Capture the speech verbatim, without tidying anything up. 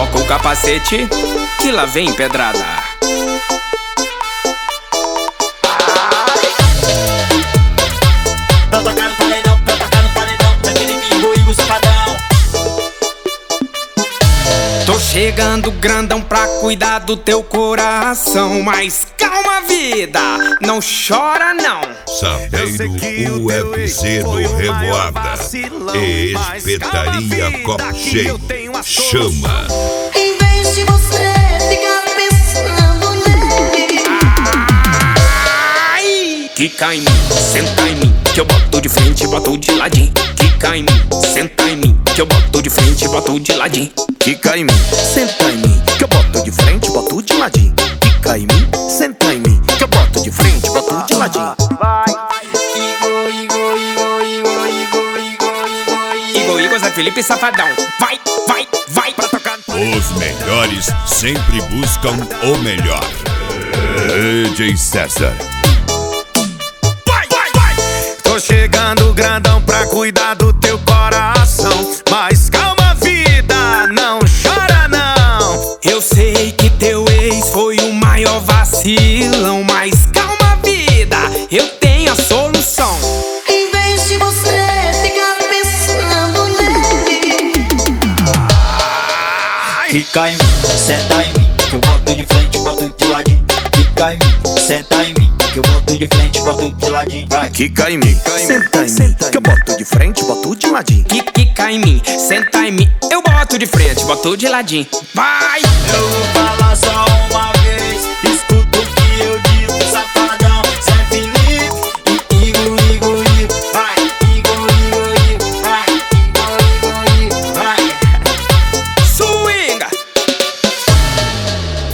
coloca o capacete, que lá vem pedrada. Pra tocar no paredão, pra tocar no paredão, daquele Igor, Igor Safadão. Tô chegando grandão pra cuidar do teu coração, mas calma, vida, não chora não. Sabeiro U F C no Revoada e Espetaria Copo Cheio chama. Em vez de você ficar pensando nele, Ai! Quica em mim, senta em mim, que eu boto de frente e boto de ladinho. Quica em mim, senta em mim, que eu boto de frente e boto de ladinho. Quica em mim, senta em mim, que eu boto de frente, boto de ladinho. Quica em mim, senta em mim, que eu boto de frente, boto de ladinho. Igor, Igor, Igor, Igor, Igor, Igor, Igor, Igor, Zé Felipe Safadão. Vai, vai, vai pra tocar. Os melhores sempre buscam o melhor. D J César. Tô chegando grandão pra cuidar do teu coração, mas calma, vida, não chora não. Eu sei que teu ex foi o maior vacilão, mas calma, vida, eu tenho a solução. em vez de você ficar pensando nele, Quica em mim, senta em mim, que eu boto de frente, boto de ladinho. Quica em mim, senta em mim, que eu boto de frente, boto de ladinho. Vai. Quica em mim, senta em mim, que eu boto de frente, boto de ladinho. Quica em mim, senta em mim, eu boto de frente, boto de ladinho. Vai! Eu vou falar só um